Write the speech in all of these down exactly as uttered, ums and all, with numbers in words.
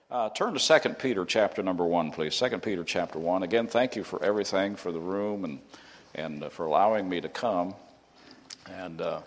Uh, turn to Second Peter chapter number one, please. Second Peter chapter one. Again, thank you for everything, for the room, and and uh, for allowing me to come. And uh,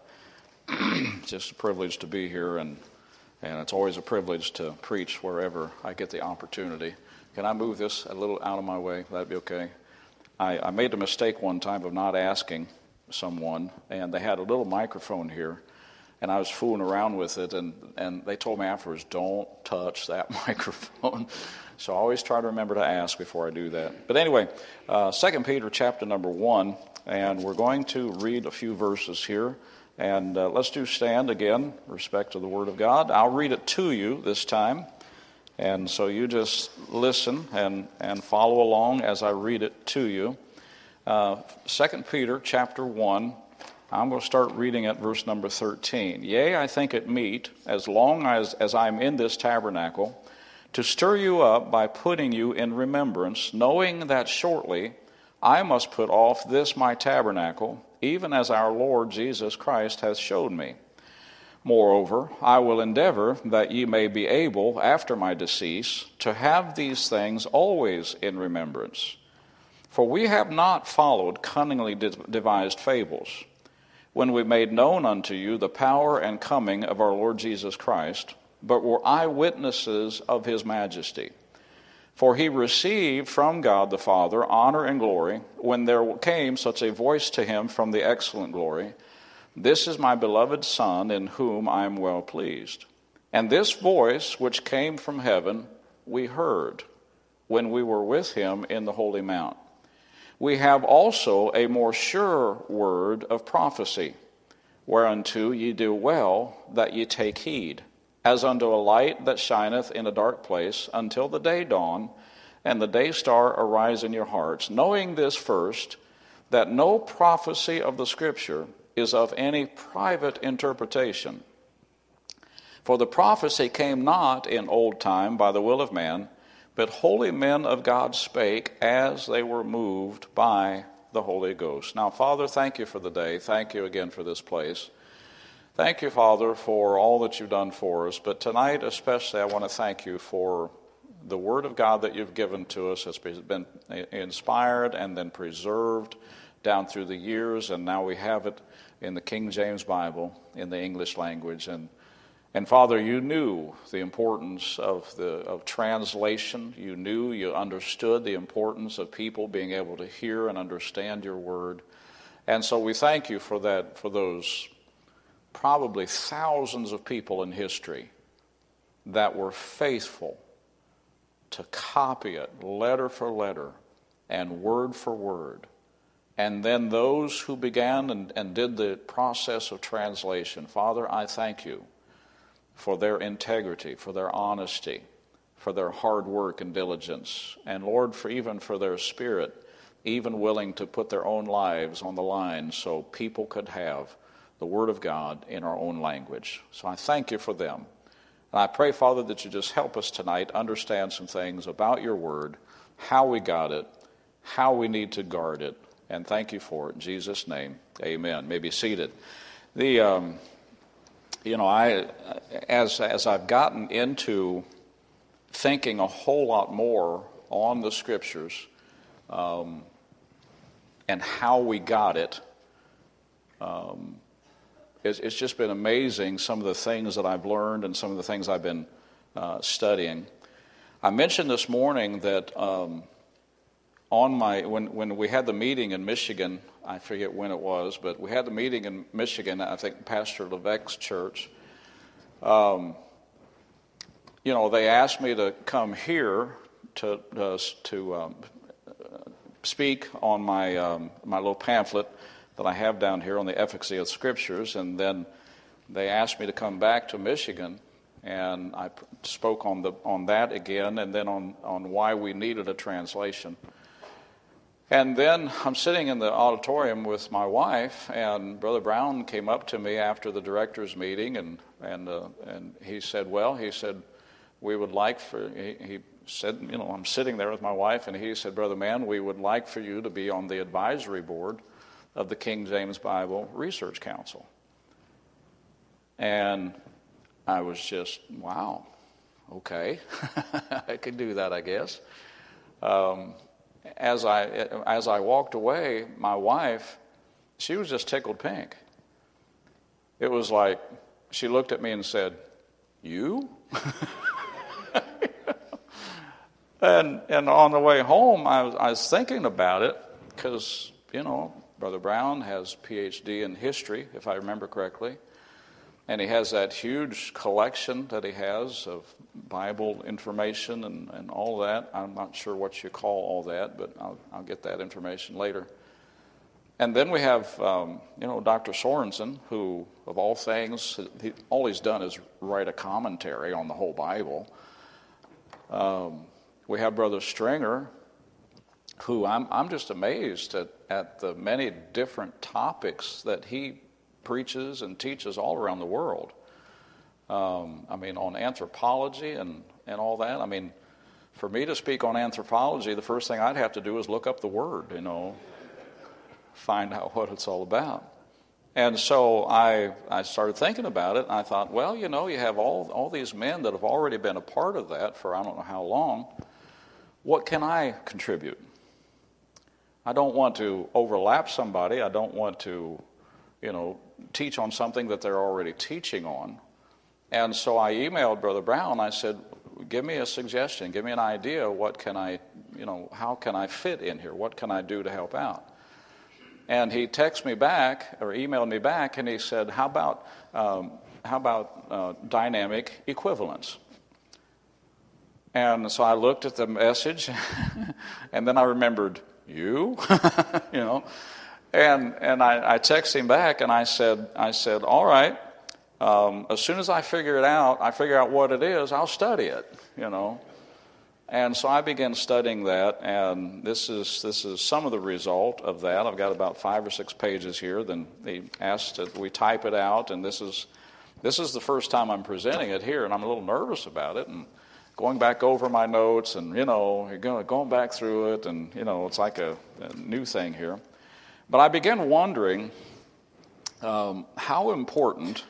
it's just a privilege to be here, and and it's always a privilege to preach wherever I get the opportunity. Can I move this a little out of my way? That'd be okay. I, I made a mistake one time of not asking someone, and they had a little microphone here. And I was fooling around with it, and, and they told me afterwards, don't touch that microphone. So I always try to remember to ask before I do that. But anyway, uh, Second Peter chapter number one, and we're going to read a few verses here. And uh, let's do stand again, respect to the Word of God. I'll read it to you this time. And so you just listen and, and follow along as I read it to you. Uh, Second Peter chapter one. I'm going to start reading at verse number thirteen. Yea, I think it meet, as long as, as I am in this tabernacle, to stir you up by putting you in remembrance, knowing that shortly I must put off this my tabernacle, even as our Lord Jesus Christ hath showed me. Moreover, I will endeavor that ye may be able, after my decease, to have these things always in remembrance. For we have not followed cunningly devised fables, when we made known unto you the power and coming of our Lord Jesus Christ, but were eyewitnesses of his majesty. For he received from God the Father honor and glory, when there came such a voice to him from the excellent glory, This is my beloved Son, in whom I am well pleased. And this voice which came from heaven we heard, when we were with him in the holy mount. We have also a more sure word of prophecy, whereunto ye do well that ye take heed, as unto a light that shineth in a dark place, until the day dawn, and the day star arise in your hearts, knowing this first, that no prophecy of the Scripture is of any private interpretation. For the prophecy came not in old time by the will of man, but holy men of God spake as they were moved by the Holy Ghost. Now, Father, thank you for the day. Thank you again for this place. Thank you, Father, for all that you've done for us. But tonight especially I want to thank you for the Word of God that you've given to us. It's been inspired and then preserved down through the years, and now we have it in the King James Bible in the English language. And And Father, you knew the importance of the of translation. You knew, you understood the importance of people being able to hear and understand your word. And so we thank you for that, for those probably thousands of people in history that were faithful to copy it letter for letter and word for word. And then those who began and, and did the process of translation. Father, I thank you for their integrity, for their honesty, for their hard work and diligence, and Lord, for even for their spirit, even willing to put their own lives on the line so people could have the Word of God in our own language. So I thank you for them. And I pray, Father, that you just help us tonight understand some things about your Word, how we got it, how we need to guard it, and thank you for it. In Jesus' name, amen. You may be seated. The... Um, You know, I as as I've gotten into thinking a whole lot more on the Scriptures um, and how we got it, um, it's, it's just been amazing some of the things that I've learned and some of the things I've been uh, studying. I mentioned this morning that um, on my when when we had the meeting in Michigan. I forget when it was, but we had the meeting in Michigan, I think Pastor Levesque's church. Um, you know, they asked me to come here to uh, to um, speak on my um, my little pamphlet that I have down here on the efficacy of Scriptures, and then they asked me to come back to Michigan, and I spoke on the on that again, and then on, on why we needed a translation. And then I'm sitting in the auditorium with my wife, and Brother Brown came up to me after the directors' meeting, and and uh, and he said, well, he said, we would like for, he, he said, you know, I'm sitting there with my wife, and he said, Brother Mann, we would like for you to be on the advisory board of the King James Bible Research Council. And I was just, wow. okay, I could do that, I guess. Um, as I as I walked away, my wife, she was just tickled pink. It was like she looked at me and said, "You?" and and on the way home, I was, I was thinking about it because, you know, Brother Brown has P H D in history, if I remember correctly. And he has that huge collection that he has of Bible information and, and all that. I'm not sure what you call all that, but I'll, I'll get that information later. And then we have, um, you know, Doctor Sorensen, who, of all things, he, all he's done is write a commentary on the whole Bible. Um, we have Brother Stringer, who I'm I'm just amazed at, at the many different topics that he preaches and teaches all around the world. Um, I mean, on anthropology and, and all that. I mean, for me to speak on anthropology, the first thing I'd have to do is look up the word, you know, find out what it's all about. And so I I started thinking about it, and I thought, well, you know, you have all, all these men that have already been a part of that for I don't know how long. What can I contribute? I don't want to overlap somebody. I don't want to, you know, teach on something that they're already teaching on. And so I emailed Brother Brown. I said, give me a suggestion. Give me an idea. What can I, you know, how can I fit in here? What can I do to help out? And he texted me back, or emailed me back, and he said, how about, um, how about uh, dynamic equivalence? And so I looked at the message, and then I remembered, you? you know? And and I, I texted him back, and I said, I said, all right, um, as soon as I figure it out, I figure out what it is, I'll study it, you know. And so I began studying that, and this is this is some of the result of that. I've got about five or six pages here. Then they asked that we type it out, and this is this is the first time I'm presenting it here, and I'm a little nervous about it, and going back over my notes, and you know, you're going going back through it, and you know, it's like a, a new thing here. But I began wondering um, how important,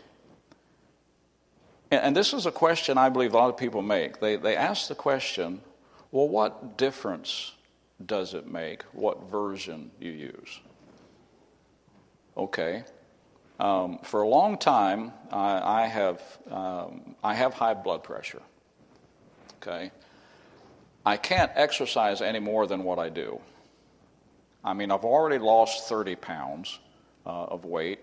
and, and this is a question I believe a lot of people make. They they ask the question, well, what difference does it make what version you use? Okay. Um, for a long time, I, I have um, I have high blood pressure. Okay. I can't exercise any more than what I do. I mean, I've already lost thirty pounds uh, of weight.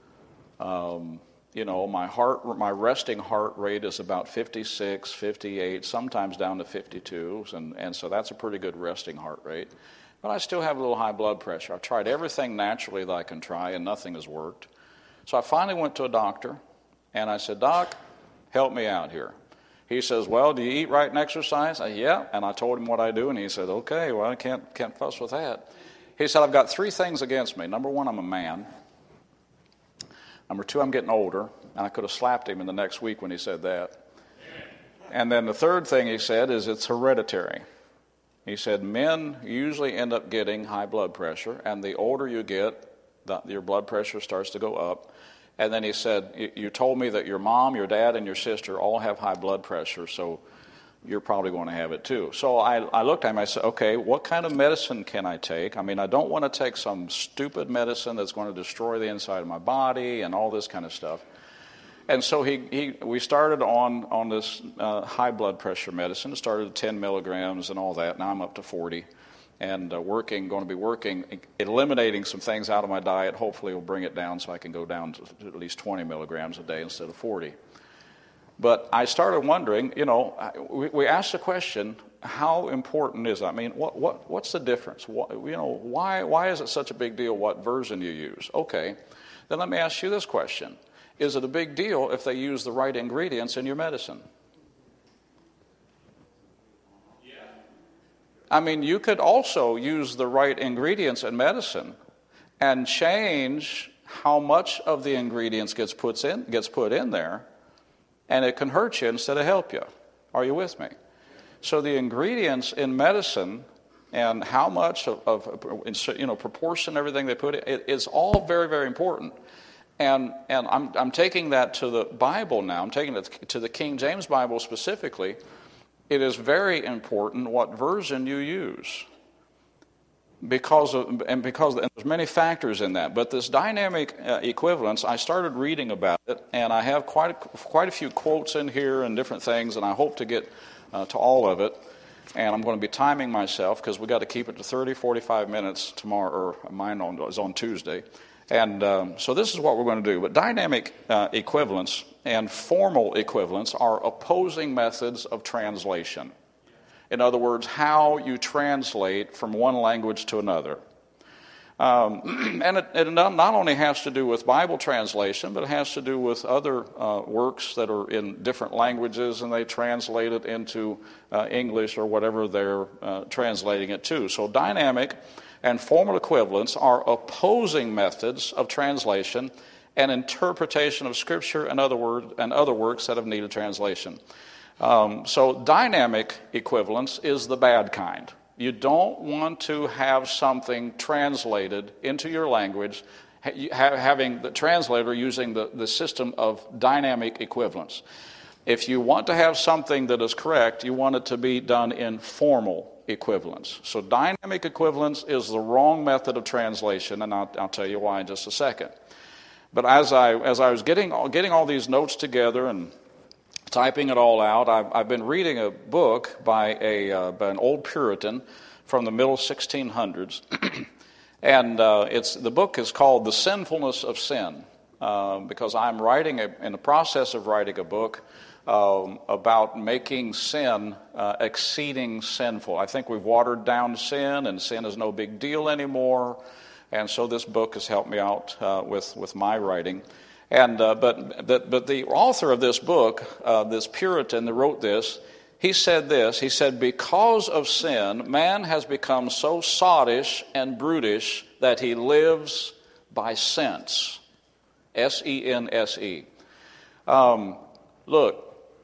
Um, you know, my heart, my resting heart rate is about fifty-six, fifty-eight, sometimes down to fifty-two, and, and so that's a pretty good resting heart rate. But I still have a little high blood pressure. I've tried everything naturally that I can try, and nothing has worked. So I finally went to a doctor, and I said, Doc, help me out here. He says, well, do you eat right and exercise? I, yeah, and I told him what I do, and he said, okay, well, I can't can't fuss with that. He said, I've got three things against me. Number one, I'm a man. Number two, I'm getting older, and I could have slapped him in the next week when he said that. And then the third thing he said is it's hereditary. He said men usually end up getting high blood pressure, and the older you get, the, your blood pressure starts to go up. And then he said, you told me that your mom, your dad, and your sister all have high blood pressure, so you're probably going to have it too. So I, I looked at him, I said, okay, what kind of medicine can I take? I mean, I don't want to take some stupid medicine that's going to destroy the inside of my body and all this kind of stuff. And so he, he we started on, on this uh, high blood pressure medicine. It started at ten milligrams and all that. Now I'm up to forty. And uh, working, going to be working, eliminating some things out of my diet. Hopefully will bring it down so I can go down to, to at least twenty milligrams a day instead of forty. But I started wondering, you know, we, we asked the question, how important is that? I mean, what, what what's the difference? What, you know, why why is it such a big deal what version you use? Okay, then let me ask you this question. Is it a big deal if they use the right ingredients in your medicine? Yeah. I mean, you could also use the right ingredients in medicine and change how much of the ingredients gets puts in gets put in there. And it can hurt you instead of help you. Are you with me? So the ingredients in medicine and how much of, of you know, proportion, everything they put in, it, it's all very, very important. And and I'm I'm taking that to the Bible now. I'm taking it to the King James Bible specifically. It is very important what version you use, because of and because and there's many factors in that. But this dynamic uh, equivalence, I started reading about it, and I have quite a, quite a few quotes in here and different things, and I hope to get uh, to all of it. And I'm going to be timing myself because we got to keep it to thirty, forty-five minutes tomorrow, or mine on, is on Tuesday. And um, so this is what we're going to do. But dynamic uh, equivalence and formal equivalence are opposing methods of translation. In other words, how you translate from one language to another. Um, and it, it not only has to do with Bible translation, but it has to do with other uh, works that are in different languages, and they translate it into uh, English or whatever they're uh, translating it to. So dynamic and formal equivalence are opposing methods of translation and interpretation of Scripture and other word and other works that have needed translation. Um, so dynamic equivalence is the bad kind. You don't want to have something translated into your language, ha- having the translator using the, the system of dynamic equivalence. If you want to have something that is correct, you want it to be done in formal equivalence. So dynamic equivalence is the wrong method of translation, and I'll, I'll tell you why in just a second. But as I as I was getting getting all these notes together and typing it all out, I've, I've been reading a book by a uh, by an old Puritan from the middle sixteen hundreds, and uh, it's the book is called The Sinfulness of Sin, uh, because I'm writing a, in the process of writing a book Um, about making sin uh, exceeding sinful. I think we've watered down sin, and sin is no big deal anymore. And so this book has helped me out uh, with with my writing. And uh, but but but the author of this book, uh, this Puritan that wrote this, he said this. He said, because of sin, man has become so sottish and brutish that he lives by sense. S E N S E. Um, look.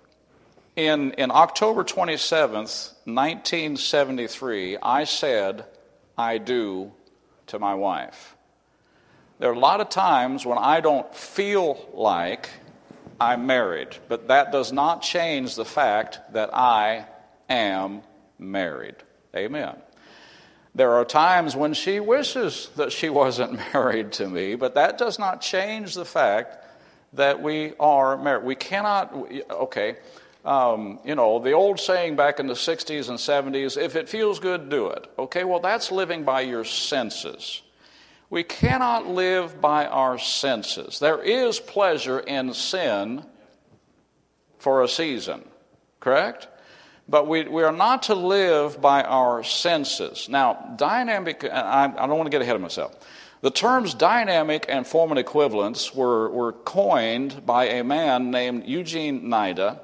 In, in October twenty-seventh, nineteen seventy-three, I said, I do to my wife. There are a lot of times when I don't feel like I'm married, but that does not change the fact that I am married. Amen. There are times when she wishes that she wasn't married to me, but that does not change the fact that we are married. We cannot, okay... Um, you know, the old saying back in the sixties and seventies, if it feels good, do it. Okay, well, that's living by your senses. We cannot live by our senses. There is pleasure in sin for a season, correct? But we, we are not to live by our senses. Now, dynamic, I, I don't want to get ahead of myself. The terms dynamic and formal equivalence were, were coined by a man named Eugene Nida.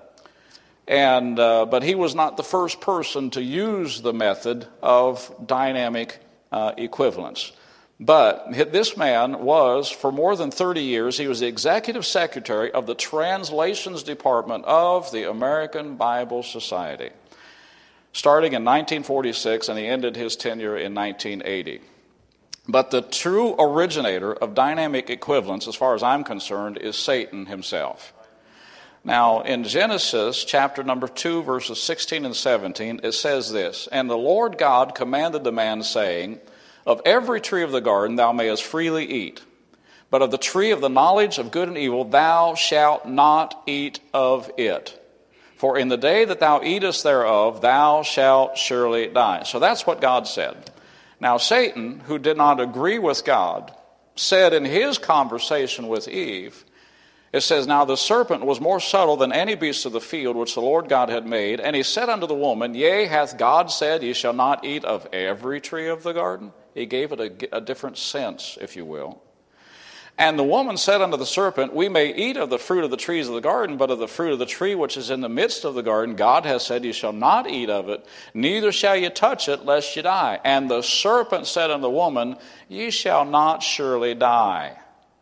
And uh, but he was not the first person to use the method of dynamic uh, equivalence. But this man was, for more than thirty years, he was the executive secretary of the translations department of the American Bible Society, starting in nineteen forty-six, and he ended his tenure in nineteen eighty. But the true originator of dynamic equivalence, as far as I'm concerned, is Satan himself. Now, in Genesis chapter number two, verses sixteen and seventeen, it says this, and the Lord God commanded the man, saying, of every tree of the garden thou mayest freely eat, but of the tree of the knowledge of good and evil thou shalt not eat of it. For in the day that thou eatest thereof, thou shalt surely die. So that's what God said. Now, Satan, who did not agree with God, said in his conversation with Eve, it says, now the serpent was more subtle than any beast of the field which the Lord God had made. And he said unto the woman, yea, hath God said, ye shall not eat of every tree of the garden? He gave it a, a different sense, if you will. And the woman said unto the serpent, we may eat of the fruit of the trees of the garden, but of the fruit of the tree which is in the midst of the garden, God has said, ye shall not eat of it, neither shall ye touch it, lest ye die. And the serpent said unto the woman, ye shall not surely die.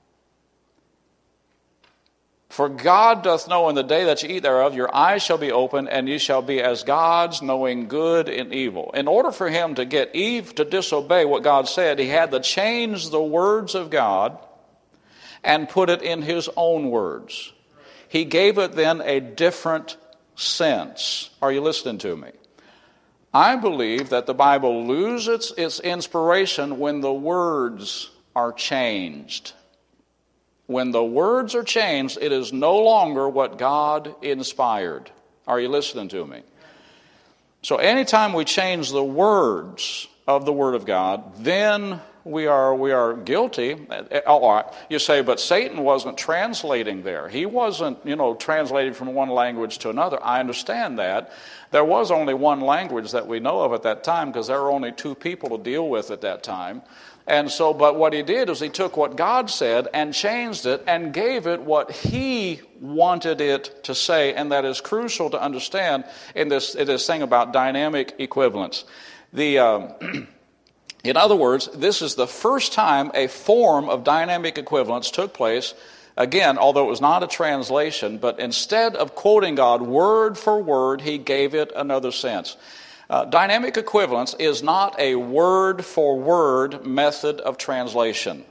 For God doth know in the day that ye eat thereof, your eyes shall be opened, and ye shall be as gods, knowing good and evil. In order for him to get Eve to disobey what God said, he had to change the words of God and put it in his own words. He gave it then a different sense. Are you listening to me? I believe that the Bible loses its inspiration when the words are changed. When the words are changed, it is no longer what God inspired. Are you listening to me? So anytime we change the words of the Word of God, then we are we are guilty. All right. You say, but Satan wasn't translating there. He wasn't, you know, translating from one language to another. I understand that. There was only one language that we know of at that time because there were only two people to deal with at that time. And so, but what he did is he took what God said and changed it and gave it what he wanted it to say, and that is crucial to understand in this, in this thing about dynamic equivalence. The... Um, In other words, this is the first time a form of dynamic equivalence took place. Again, although it was not a translation, but instead of quoting God word for word, he gave it another sense. Uh, dynamic equivalence is not a word for word method of translation.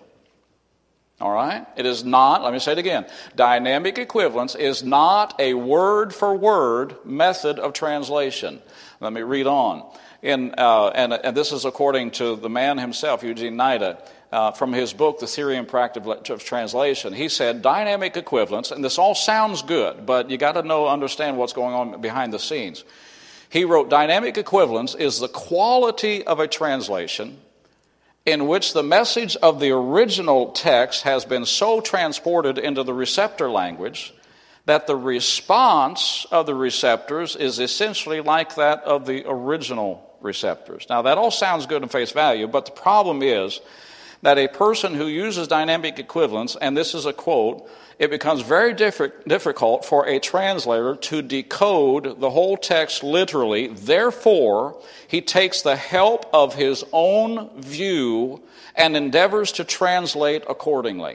All right? It is not, let me say it again. Dynamic equivalence is not a word for word method of translation. Let me read on. In, uh, and, and this is according to the man himself, Eugene Nida, uh, from his book, The Theory and Practice of Translation. He said, dynamic equivalence, and this all sounds good, but you got to know, understand what's going on behind the scenes. He wrote, dynamic equivalence is the quality of a translation in which the message of the original text has been so transported into the receptor language that the response of the receptors is essentially like that of the original receptors. Now, that all sounds good in face value, but the problem is that a person who uses dynamic equivalence, and this is a quote, it becomes very diff- difficult for a translator to decode the whole text literally. Therefore, he takes the help of his own view and endeavors to translate accordingly.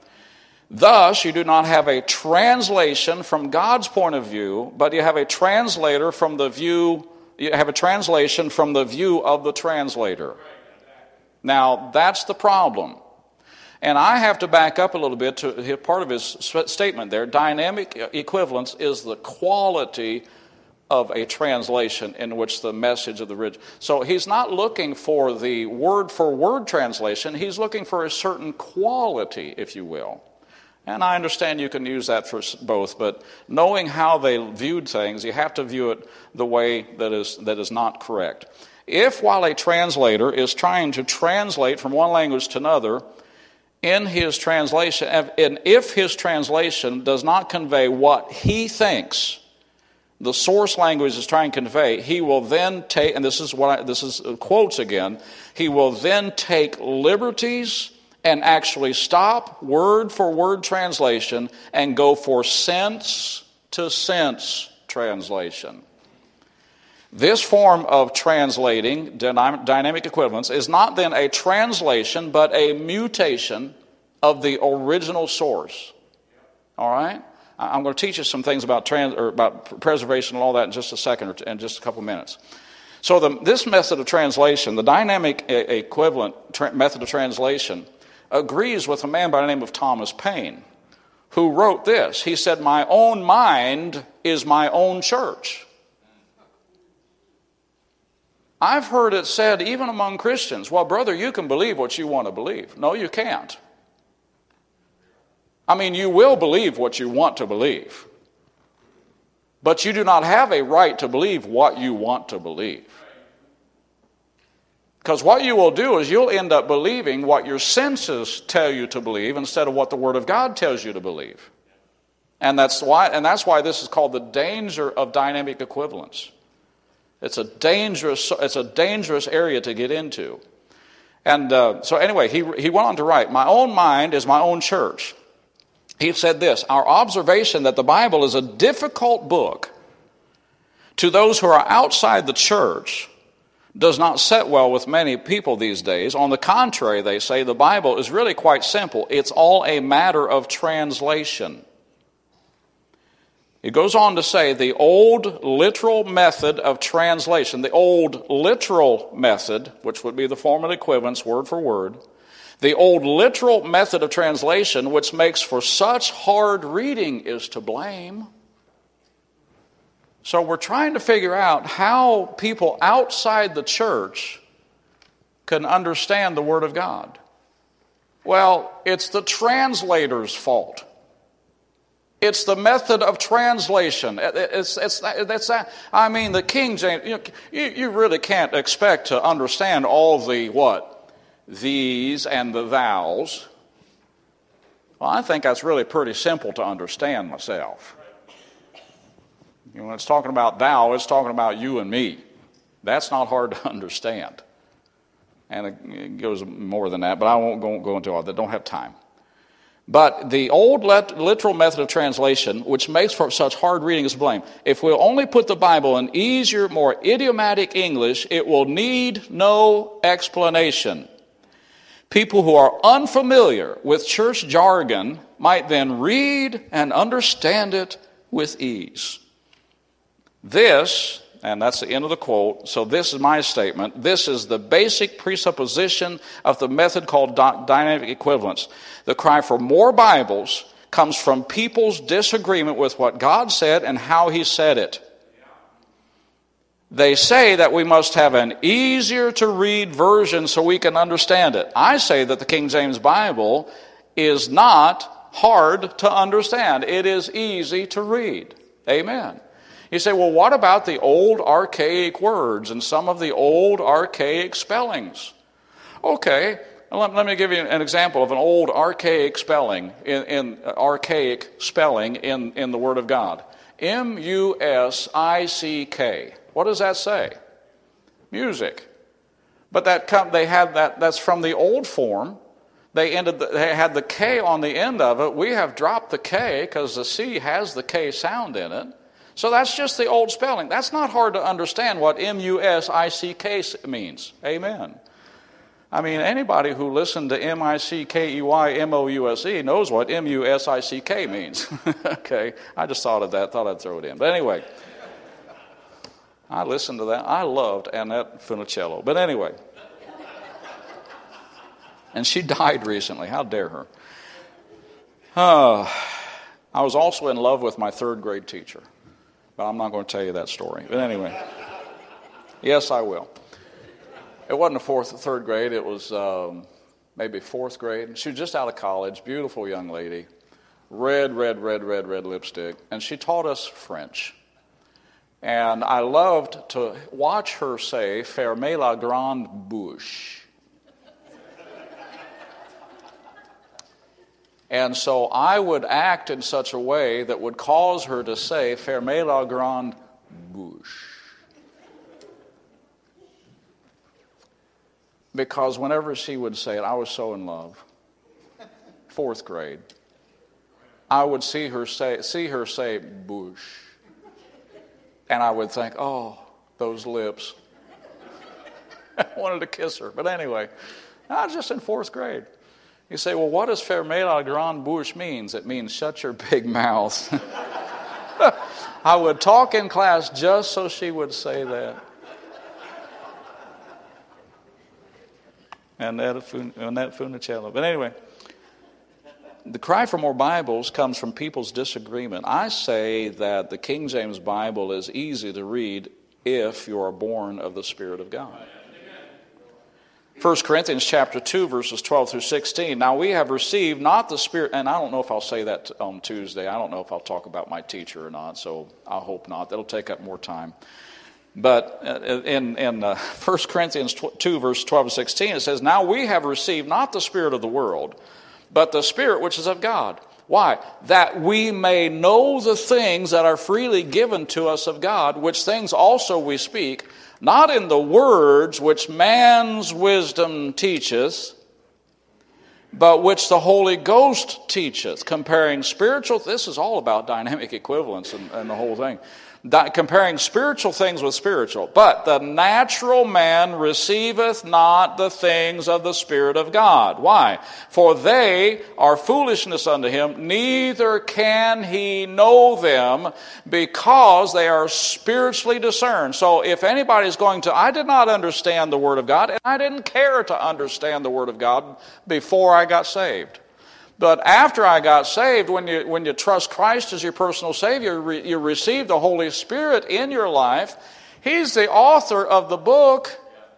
Thus, you do not have a translation from God's point of view, but you have a translator from the view, you have a translation from the view of the translator. Now, that's the problem. And I have to back up a little bit to part of his statement there. Dynamic equivalence is the quality of a translation in which the message of the original. So he's not looking for the word-for-word translation. He's looking for a certain quality, if you will. And I understand you can use that for both, but knowing how they viewed things, you have to view it the way that is that is not correct. If while a translator is trying to translate from one language to another, in his translation, and if his translation does not convey what he thinks the source language is trying to convey, he will then take, and this is what I, this is quotes again, he will then take liberties and actually stop word for word translation and go for sense to sense translation. This form of translating, dynamic equivalence, is not then a translation but a mutation of the original source. All right? I'm going to teach you some things about trans, or about preservation and all that in just a second or two, in just a couple minutes. So the, this method of translation, the dynamic equivalent tra- method of translation, agrees with a man by the name of Thomas Paine, who wrote this. He said, "My own mind is my own church." I've heard it said even among Christians, well, brother, you can believe what you want to believe. No, you can't. I mean, you will believe what you want to believe, but you do not have a right to believe what you want to believe. Because what you will do is you'll end up believing what your senses tell you to believe instead of what the Word of God tells you to believe. And that's why, and that's why this is called the danger of dynamic equivalence. It's a dangerous, it's a dangerous area to get into. And uh, so anyway, he, he went on to write, "My own mind is my own church." He said this, "Our observation that the Bible is a difficult book to those who are outside the church does not set well with many people these days. On the contrary, they say, the Bible is really quite simple. It's all a matter of translation." He goes on to say the old literal method of translation, the old literal method, which would be the form of equivalence, word for word, The old literal method of translation, which makes for such hard reading, is to blame. So we're trying to figure out how people outside the church can understand the Word of God. Well, it's the translator's fault. It's the method of translation. It's, it's, it's, I mean, the King James, you, know, you, you really can't expect to understand all the what? These and the thous. Well, I think that's really pretty simple to understand myself. You know, when it's talking about thou, it's talking about you and me. That's not hard to understand. And it goes more than that, but I won't go, go into all that. Don't have time. But the old literal method of translation, which makes for such hard reading, is blame. If we'll only put the Bible in easier, more idiomatic English, it will need no explanation. People who are unfamiliar with church jargon might then read and understand it with ease. This, and that's the end of the quote, so this is my statement, this is the basic presupposition of the method called dynamic equivalence. The cry for more Bibles comes from people's disagreement with what God said and how He said it. They say that we must have an easier to read version so we can understand it. I say that the King James Bible is not hard to understand. It is easy to read. Amen. You say, well, what about the old archaic words and some of the old archaic spellings? Okay, let, let me give you an example of an old archaic spelling in, in uh, archaic spelling in, in the Word of God. M U S I C K. What does that say? Music. But that come, they had that. That's from the old form. They ended. The, they had the K on the end of it. We have dropped the K because the C has the K sound in it. So that's just the old spelling. That's not hard to understand what M U S I C K means. Amen. I mean, anybody who listened to M I C K E Y M O U S E knows what M U S I C K means. Okay, I just thought of that, thought I'd throw it in. But anyway, I listened to that. I loved Annette Funicello. But anyway, and she died recently. How dare her? Uh, I was also in love with my third grade teacher. But I'm not going to tell you that story. But anyway, yes, I will. It wasn't a fourth, third grade. It was um, maybe fourth grade. She was just out of college, beautiful young lady, red, red, red, red, red lipstick, and she taught us French. And I loved to watch her say, "Fermez la grande bouche." And so I would act in such a way that would cause her to say, "Fermez la grande bouche." Because whenever she would say it, I was so in love. Fourth grade. I would see her say, see her say, "bouche." And I would think, oh, those lips. I wanted to kiss her. But anyway, I was just in fourth grade. You say, well, what does "fermez la grande bouche" means? It means shut your big mouth. I would talk in class just so she would say that. And that Funicello. But anyway, the cry for more Bibles comes from people's disagreement. I say that the King James Bible is easy to read if you are born of the Spirit of God. First Corinthians chapter two, verses twelve through sixteen. Now we have received not the Spirit, and I don't know if I'll say that on Tuesday. I don't know if I'll talk about my teacher or not, so I hope not. That'll take up more time. But in, in uh, First Corinthians two, verse twelve to sixteen, it says, now we have received not the spirit of the world, but the Spirit which is of God. Why? That we may know the things that are freely given to us of God, which things also we speak, not in the words which man's wisdom teacheth, but which the Holy Ghost teacheth, comparing spiritual. This is all about dynamic equivalence and, and the whole thing. Di- comparing spiritual things with spiritual. But the natural man receiveth not the things of the Spirit of God. Why? For they are foolishness unto him, neither can he know them, because they are spiritually discerned. So if anybody's going to, I did not understand the Word of God, and I didn't care to understand the Word of God before I got saved. But after I got saved, when you when you trust Christ as your personal Savior, you receive the Holy Spirit in your life. He's the author of the book.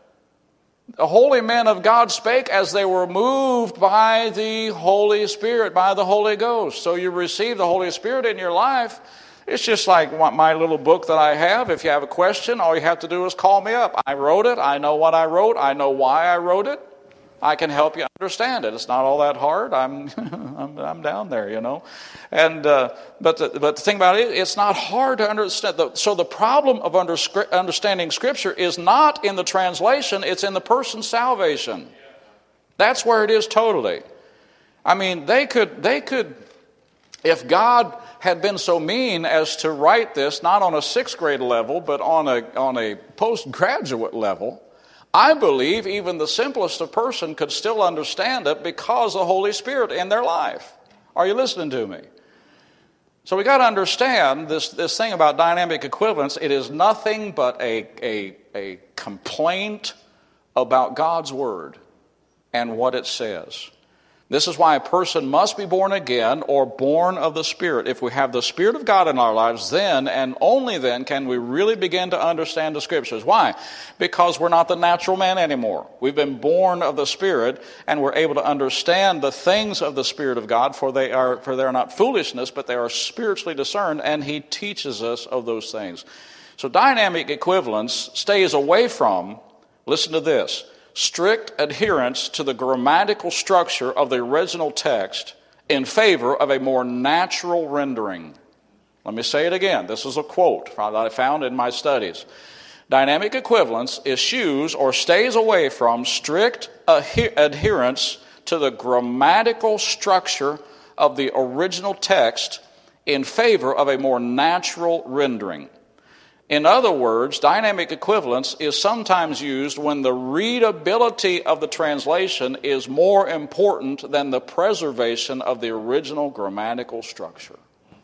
The holy men of God spake as they were moved by the Holy Spirit, by the Holy Ghost. So you receive the Holy Spirit in your life. It's just like my little book that I have. If you have a question, all you have to do is call me up. I wrote it. I know what I wrote. I know why I wrote it. I can help you understand it. It's not all that hard. I'm, I'm, I'm down there, you know. And uh, but the, but the thing about it, it's not hard to understand. So the problem of under, understanding Scripture is not in the translation; it's in the person's salvation. That's where it is totally. I mean, they could they could, if God had been so mean as to write this not on a sixth grade level, but on a on a postgraduate level, I believe even the simplest of person could still understand it because of the Holy Spirit in their life. Are you listening to me? So we got to understand this, this thing about dynamic equivalence. It is nothing but a, a, a complaint about God's Word and what it says. This is why a person must be born again or born of the Spirit. If we have the Spirit of God in our lives, then and only then can we really begin to understand the Scriptures. Why? Because we're not the natural man anymore. We've been born of the Spirit, and we're able to understand the things of the Spirit of God, for they are for they are not foolishness, but they are spiritually discerned, and He teaches us of those things. So dynamic equivalence stays away from, listen to this, strict adherence to the grammatical structure of the original text in favor of a more natural rendering. Let me say it again. This is a quote that I found in my studies. Dynamic equivalence eschews or stays away from strict adherence to the grammatical structure of the original text in favor of a more natural rendering. In other words, dynamic equivalence is sometimes used when the readability of the translation is more important than the preservation of the original grammatical structure.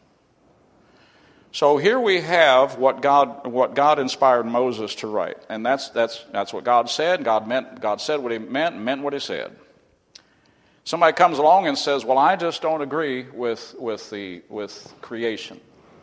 So here we have what God what God inspired Moses to write, and that's that's that's what God said. God meant God said what He meant, and meant what He said. Somebody comes along and says, "Well, I just don't agree with with the with creation.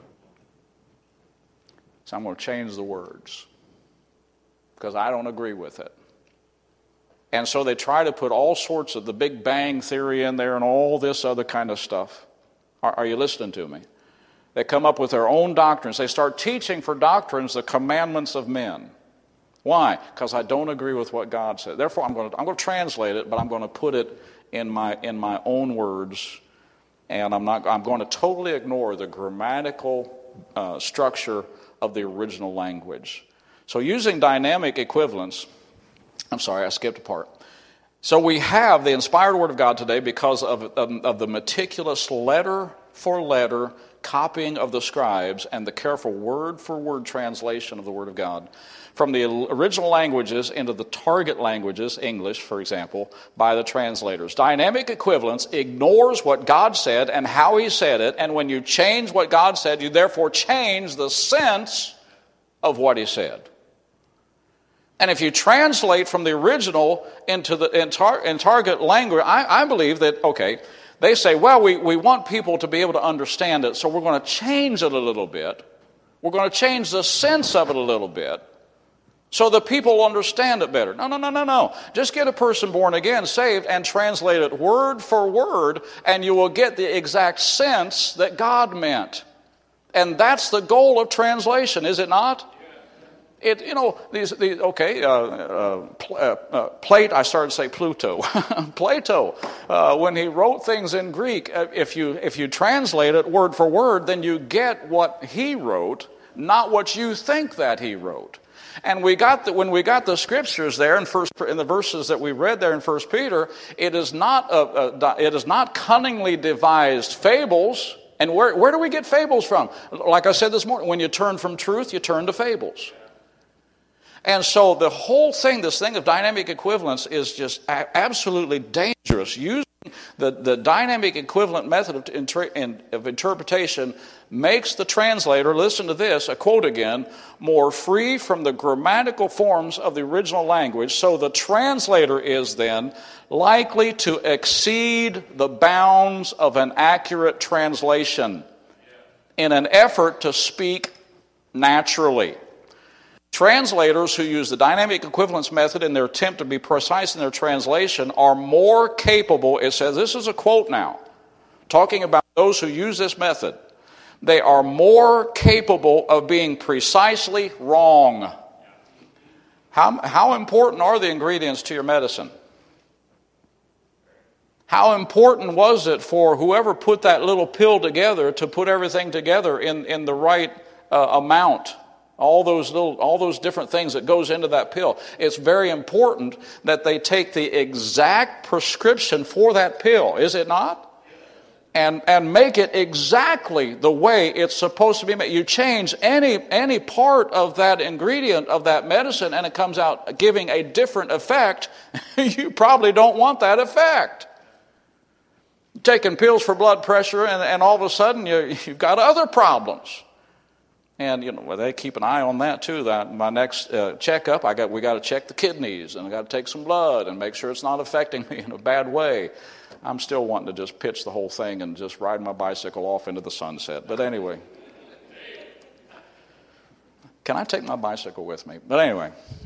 So I'm going to change the words because I don't agree with it." And so they try to put all sorts of the Big Bang Theory in there and all this other kind of stuff. Are, are you listening to me? They come up with their own doctrines. They start teaching for doctrines the commandments of men. Why? Because I don't agree with what God said. Therefore, I'm going to I'm going to translate it, but I'm going to put it in my in my own words, and I'm not. I'm going to totally ignore the grammatical uh, structure of the original language. So using dynamic equivalence, I'm sorry, I skipped a part. So we have the inspired Word of God today because of, of, of the meticulous letter for letter copying of the scribes and the careful word for word translation of the Word of God from the original languages into the target languages, English, for example, by the translators. Dynamic equivalence ignores what God said and how He said it, and when you change what God said, you therefore change the sense of what He said. And if you translate from the original into the in, tar, in target language, I, I believe that, okay, they say, well, we, we want people to be able to understand it, so we're going to change it a little bit. We're going to change the sense of it a little bit, so the people will understand it better. No, no, no, no, no. Just get a person born again, saved, and translate it word for word, and you will get the exact sense that God meant. And that's the goal of translation, is it not? It, you know, these, these okay, uh, uh, pl- uh, uh, Plato, I started to say Pluto. Plato, uh, when he wrote things in Greek, uh, if you if you translate it word for word, then you get what he wrote, not what you think that he wrote. And we got the, when we got the scriptures there in first in the verses that we read there in First Peter, it is not a, a, it is not cunningly devised fables And where, where do we get fables from? Like I said this morning, when you turn from truth, you turn to fables. And so the whole thing, this thing of dynamic equivalence is just a- absolutely dangerous. Using the, the dynamic equivalent method of, inter- of interpretation makes the translator, listen to this, a quote again, more free from the grammatical forms of the original language. So the translator is then likely to exceed the bounds of an accurate translation in an effort to speak naturally. Translators who use the dynamic equivalence method in their attempt to be precise in their translation are more capable, it says, this is a quote now, talking about those who use this method, they are more capable of being precisely wrong. How, how important are the ingredients to your medicine? How important was it for whoever put that little pill together to put everything together in, in the right uh, amount? All those little, all those different things that goes into that pill. It's very important that they take the exact prescription for that pill, is it not? And and make it exactly the way it's supposed to be made. You change any any part of that ingredient of that medicine and it comes out giving a different effect, you probably don't want that effect. Taking pills for blood pressure and, and all of a sudden you, you've got other problems. And you know, well, they keep an eye on that too. That my next uh, checkup, I got we got to check the kidneys, and I got to take some blood and make sure it's not affecting me in a bad way. I'm still wanting to just pitch the whole thing and just ride my bicycle off into the sunset. But anyway, can I take my bicycle with me? But anyway,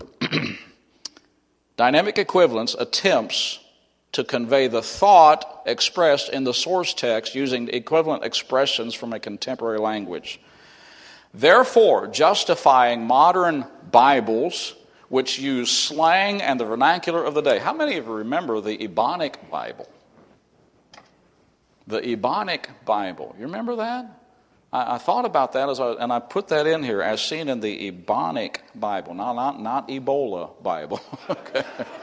dynamic equivalence attempts to convey the thought expressed in the source text using equivalent expressions from a contemporary language. Therefore, justifying modern Bibles which use slang and the vernacular of the day. How many of you remember the Ebonic Bible? The Ebonic Bible. You remember that? I, I thought about that as I, and I put that in here as seen in the Ebonic Bible, not not, not Ebola Bible. Okay,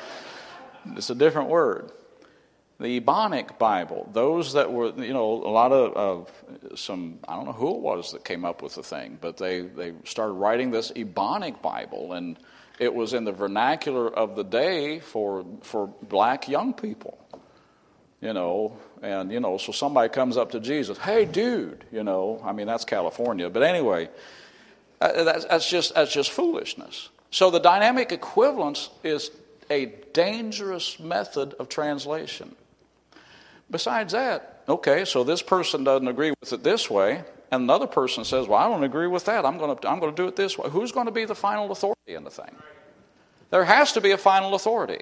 it's a different word. The Ebonic Bible, those that were, you know, a lot of, of some, I don't know who it was that came up with the thing, but they, they started writing this Ebonic Bible, and it was in the vernacular of the day for for black young people, you know, and, you know, so somebody comes up to Jesus, hey, dude, you know, I mean, that's California, but anyway, that's, that's just that's just foolishness. So the dynamic equivalence is a dangerous method of translation. Besides that, okay, so this person doesn't agree with it this way, and another person says, well, I don't agree with that. I'm going to I'm going to do it this way. Who's going to be the final authority in the thing? There has to be a final authority.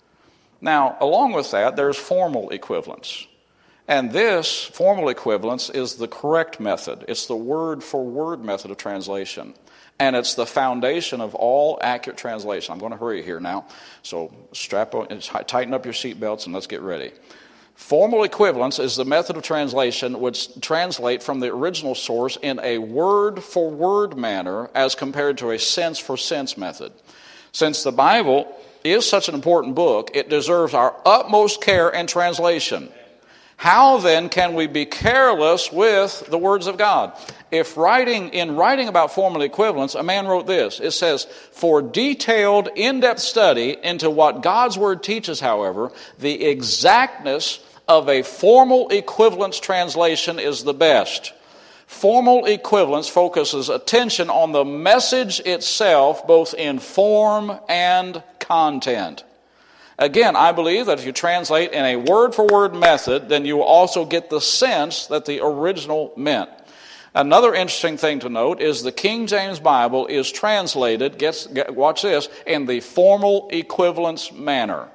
Now, along with that, there's formal equivalence. And this formal equivalence is the correct method. It's the word-for-word method of translation. And it's the foundation of all accurate translation. I'm going to hurry here now. So strap on, tighten up your seatbelts and let's get ready. Formal equivalence is the method of translation which translate from the original source in a word-for-word manner as compared to a sense-for-sense method. Since the Bible is such an important book, it deserves our utmost care and translation. How then can we be careless with the words of God? If writing, in writing about formal equivalence, a man wrote this. It says, for detailed, in-depth study into what God's Word teaches, however, the exactness of a formal equivalence translation is the best. Formal equivalence focuses attention on the message itself, both in form and content. Again, I believe that if you translate in a word-for-word method, then you will also get the sense that the original meant. Another interesting thing to note is the King James Bible is translated, gets, get, watch this, in the formal equivalence manner.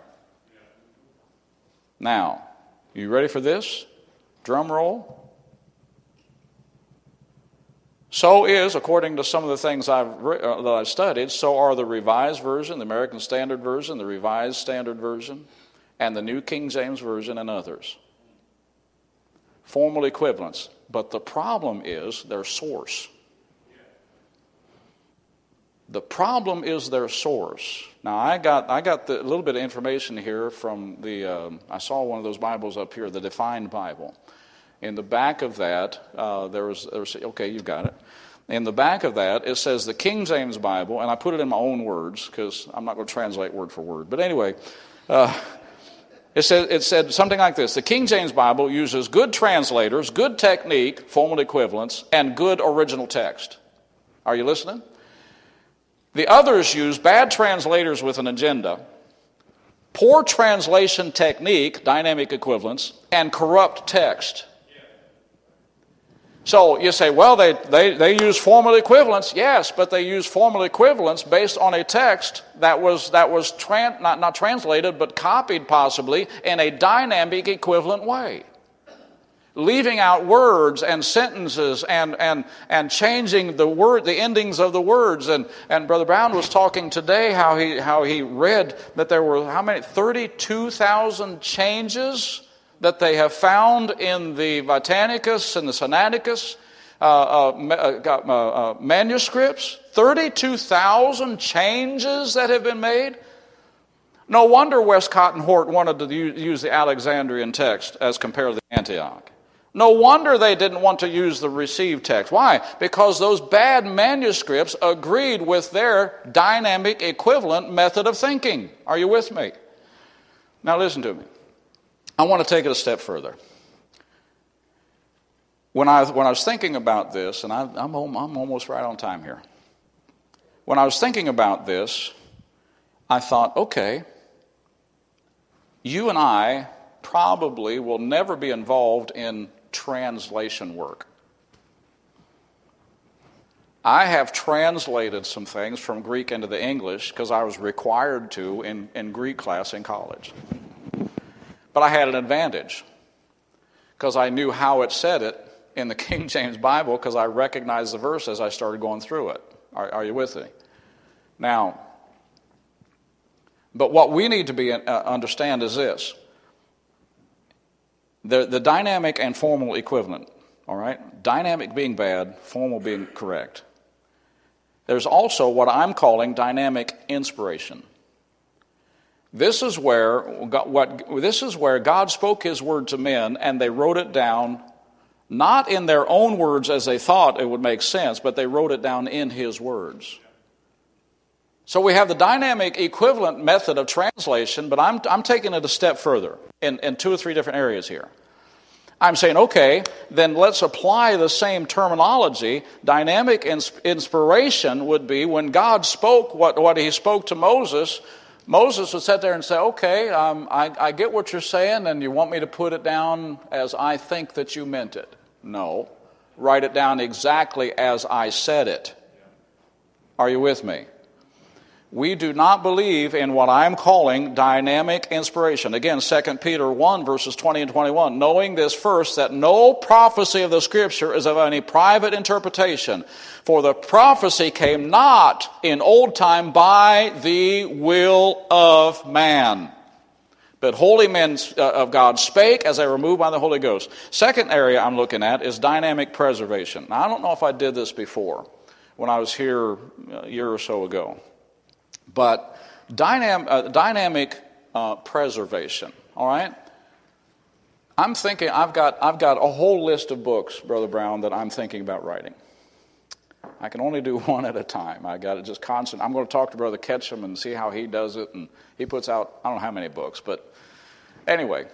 Now, you ready for this? Drum roll. So is, according to some of the things I've uh, that I've studied, so are the Revised Version, the American Standard Version, the Revised Standard Version, and the New King James Version, and others. Formal equivalence. But the problem is their source. The problem is their source. Now, I got I got the, a little bit of information here from the, um, I saw one of those Bibles up here, the Defined Bible. In the back of that, uh, there was, there was, okay, you've got it. In the back of that, it says the King James Bible, and I put it in my own words because I'm not going to translate word for word. But anyway, uh, it said, it said something like this. The King James Bible uses good translators, good technique, formal equivalence, and good original text. Are you listening? The others use bad translators with an agenda, poor translation technique, dynamic equivalence, and corrupt text. So you say, well, they, they, they use formal equivalence. Yes, but they use formal equivalence based on a text that was that was tran- not, not translated, but copied possibly in a dynamic equivalent way. Leaving out words and sentences and and and changing the word, the endings of the words. And, and Brother Brown was talking today how he how he read that there were how many? thirty-two thousand changes that they have found in the Vitanicus and the Sinaiticus uh, uh, uh, uh, manuscripts. thirty-two thousand changes that have been made. No wonder Westcott and Hort wanted to use the Alexandrian text as compared to the Antioch. No wonder they didn't want to use the received text. Why? Because those bad manuscripts agreed with their dynamic equivalent method of thinking. Are you with me? Now listen to me. I want to take it a step further. When I when I was thinking about this, and I, I'm I'm almost right on time here. When I was thinking about this, I thought, okay, you and I probably will never be involved in translation work. I have translated some things from Greek into the English because I was required to in, in Greek class in college. But I had an advantage because I knew how it said it in the King James Bible because I recognized the verse as I started going through it. Are, are you with me? Now, but what we need to be uh, understand is this. The, the dynamic and formal equivalent, all right? Dynamic being bad, formal being correct. There's also what I'm calling dynamic inspiration. This is where God, what this is where God spoke His word to men, and they wrote it down, not in their own words as they thought it would make sense, but they wrote it down in His words. So we have the dynamic equivalent method of translation, but I'm I'm taking it a step further in, in two or three different areas here. I'm saying, okay, then let's apply the same terminology. Dynamic ins- inspiration would be when God spoke what, what He spoke to Moses. Moses would sit there and say, okay, um, I, I get what you're saying, and you want me to put it down as I think that you meant it. No. Write it down exactly as I said it. Are you with me? We do not believe in what I'm calling dynamic inspiration. Again, Second Peter one, verses twenty and twenty-one. Knowing this first, that no prophecy of the Scripture is of any private interpretation. For the prophecy came not in old time by the will of man. But holy men of God spake as they were moved by the Holy Ghost. Second area I'm looking at is dynamic preservation. Now, I don't know if I did this before when I was here a year or so ago. But dynam- uh, dynamic uh, preservation, all right? I'm thinking, I've got I've got a whole list of books, Brother Brown, that I'm thinking about writing. I can only do one at a time. I got to just constant. I'm going to talk to Brother Ketchum and see how he does it, and he puts out, I don't know how many books, but anyway.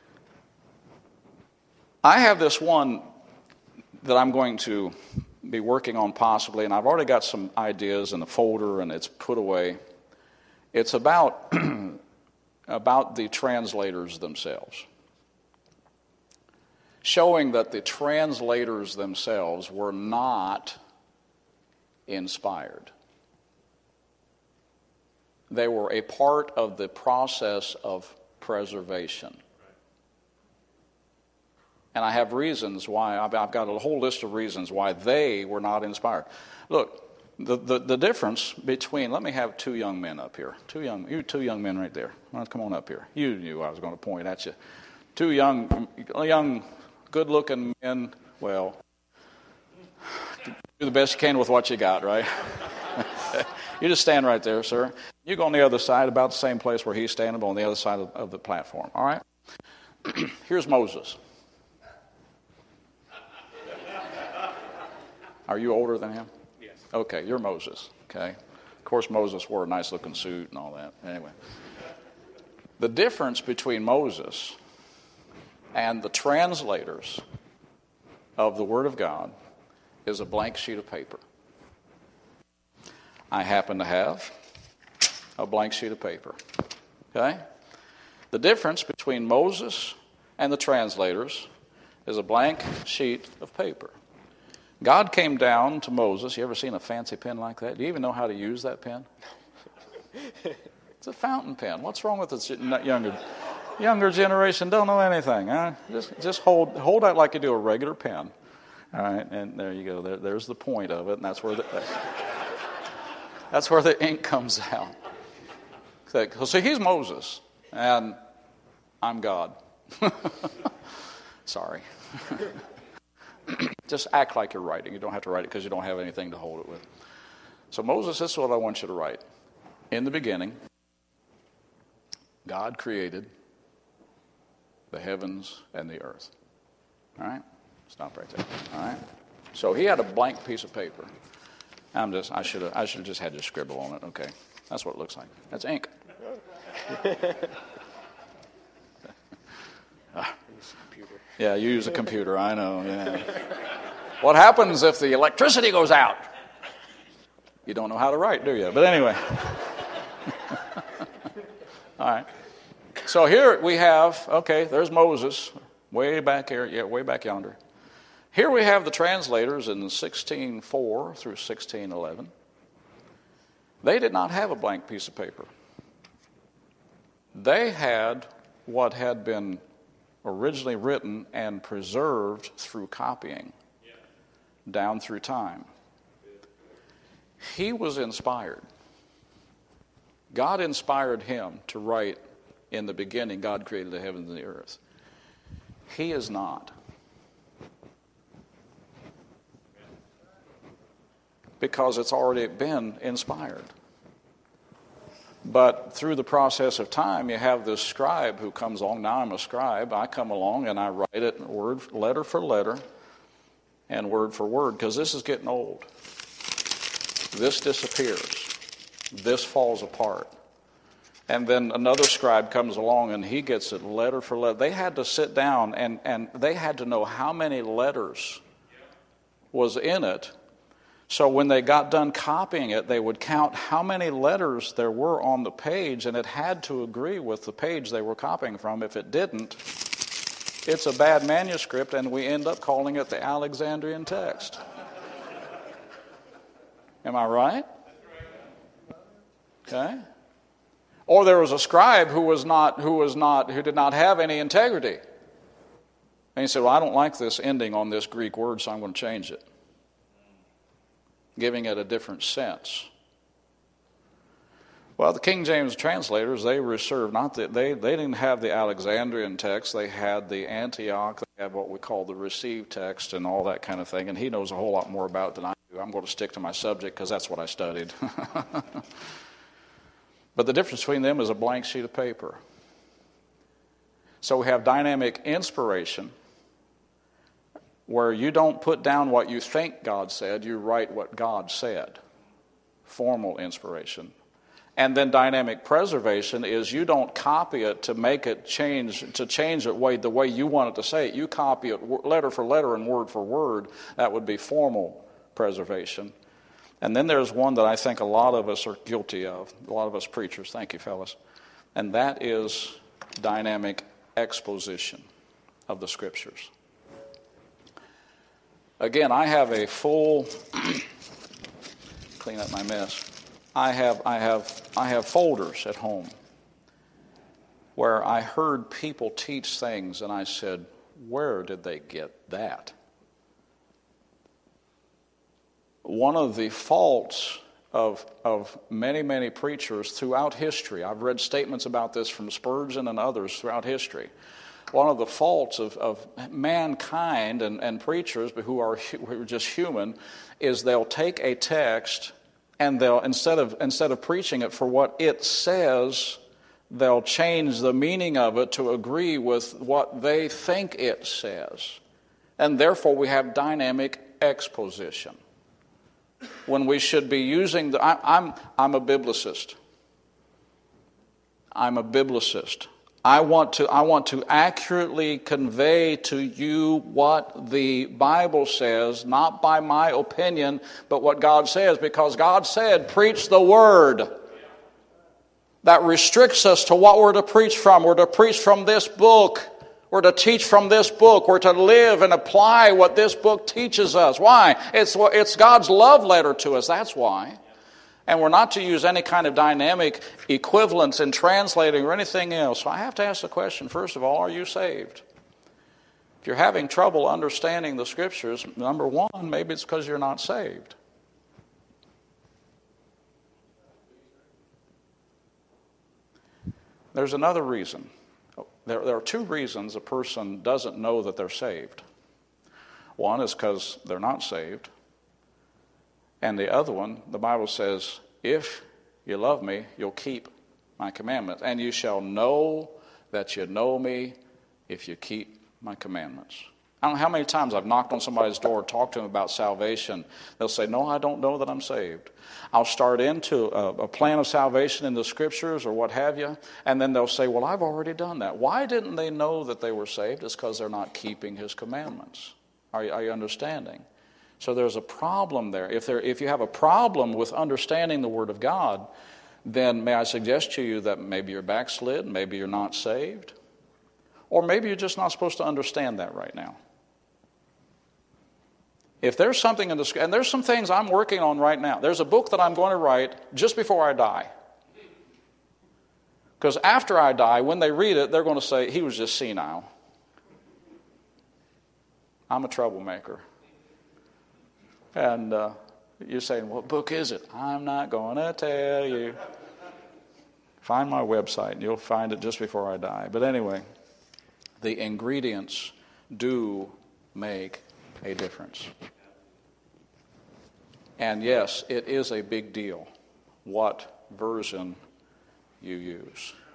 I have this one that I'm going to be working on possibly, and I've already got some ideas in the folder, and it's put away. It's about about the translators themselves, showing that the translators themselves were not inspired. They were a part of the process of preservation. And I have reasons why, I've got a whole list of reasons why they were not inspired. Look, the, the, the difference between, let me have two young men up here. Two young, you two young men right there. Well, come on up here. You knew I was going to point at you. Two young, young, good-looking men, well, do the best you can with what you got, right? You just stand right there, sir. You go on the other side, about the same place where he's standing, but on the other side of, of the platform, all right? Here's Moses. Are you older than him? Yes. Okay, you're Moses. Okay. Of course, Moses wore a nice looking suit and all that. Anyway. The difference between Moses and the translators of the Word of God is a blank sheet of paper. I happen to have a blank sheet of paper. Okay? The difference between Moses and the translators is a blank sheet of paper. God came down to Moses. You ever seen a fancy pen like that? Do you even know how to use that pen? It's a fountain pen. What's wrong with this younger younger generation? Don't know anything. Huh? Just just hold hold that like you do a regular pen. All right, and there you go. There, there's the point of it, and that's where the that's where the ink comes out. So see, he's Moses, and I'm God. Sorry. Just act like you're writing. You don't have to write it because you don't have anything to hold it with. So Moses, this is what I want you to write. In the beginning, God created the heavens and the earth. All right? Stop right there. All right? So he had a blank piece of paper. I'm just I should have I should have just had to scribble on it. Okay. That's what it looks like. That's ink. ah. Yeah, you use a computer, I know, yeah. What happens if the electricity goes out? You don't know how to write, do you? But anyway. All right. So here we have, okay, there's Moses, way back here, yeah, way back yonder. Here we have the translators in sixteen four through sixteen eleven. They did not have a blank piece of paper. They had what had been originally written and preserved through copying down through time. He was inspired. God inspired him to write, in the beginning, God created the heavens and the earth. He is not. Because it's already been inspired. But through the process of time, you have this scribe who comes along. Now I'm a scribe. I come along and I write it word, letter for letter and word for word, because this is getting old. This disappears. This falls apart. And then another scribe comes along and he gets it letter for letter. They had to sit down and, and they had to know how many letters was in it. So when they got done copying it, they would count how many letters there were on the page, and it had to agree with the page they were copying from. If it didn't, it's a bad manuscript, and we end up calling it the Alexandrian text. Am I right? Okay. Or there was a scribe who was not, who was not, who did not have any integrity. And he said, well, I don't like this ending on this Greek word, so I'm going to change it, giving it a different sense. Well, the King James translators, they reserved not that they they didn't have the Alexandrian text. They had the Antioch. They had what we call the received text and all that kind of thing. And he knows a whole lot more about it than I do. I'm going to stick to my subject because that's what I studied. But the difference between them is a blank sheet of paper. So we have dynamic inspiration, where you don't put down what you think God said, you write what God said. Formal inspiration. And then dynamic preservation is you don't copy it to make it change, to change it way, the way you want it to say it. You copy it letter for letter and word for word. That would be formal preservation. And then there's one that I think a lot of us are guilty of, a lot of us preachers, thank you fellas, and that is dynamic exposition of the Scriptures. Again, I have a full, clean up my mess, I have, I have, I have folders at home where I heard people teach things and I said, where did they get that? One of the faults of, of many, many preachers throughout history, I've read statements about this from Spurgeon and others throughout history. One of the faults of, of mankind and, and preachers who are, who are just human is they'll take a text and they'll, instead of, instead of preaching it for what it says, they'll change the meaning of it to agree with what they think it says. And therefore we have dynamic exposition. when we should be using the... I, I'm, I'm a biblicist. I'm a biblicist. I want to, I want to accurately convey to you what the Bible says, not by my opinion, but what God says, because God said, preach the word. That restricts us to what we're to preach from. We're to preach from this book. We're to teach from this book. We're to live and apply what this book teaches us. Why? It's, it's God's love letter to us. That's why. And we're not to use any kind of dynamic equivalence in translating or anything else. So I have to ask the question, first of all, are you saved? If you're having trouble understanding the Scriptures, number one, maybe it's because you're not saved. There's another reason. There, there are two reasons a person doesn't know that they're saved. One is because they're not saved. And the other one, the Bible says, if you love me, you'll keep my commandments. And you shall know that you know me if you keep my commandments. I don't know how many times I've knocked on somebody's door, talked to them about salvation. They'll say, no, I don't know that I'm saved. I'll start into a, a plan of salvation in the Scriptures or what have you. And then they'll say, well, I've already done that. Why didn't they know that they were saved? It's because they're not keeping His commandments. Are you, are you understanding? So there's a problem there. If there, if you have a problem with understanding the Word of God, then may I suggest to you that maybe you're backslid, maybe you're not saved, or maybe you're just not supposed to understand that right now. If there's something in the, and there's some things I'm working on right now. There's a book that I'm going to write just before I die. Because after I die, when they read it, they're going to say, he was just senile. I'm a troublemaker. And uh, you're saying, what book is it? I'm not going to tell you. Find my website and you'll find it just before I die. But anyway, the ingredients do make a difference. And yes, it is a big deal what version you use.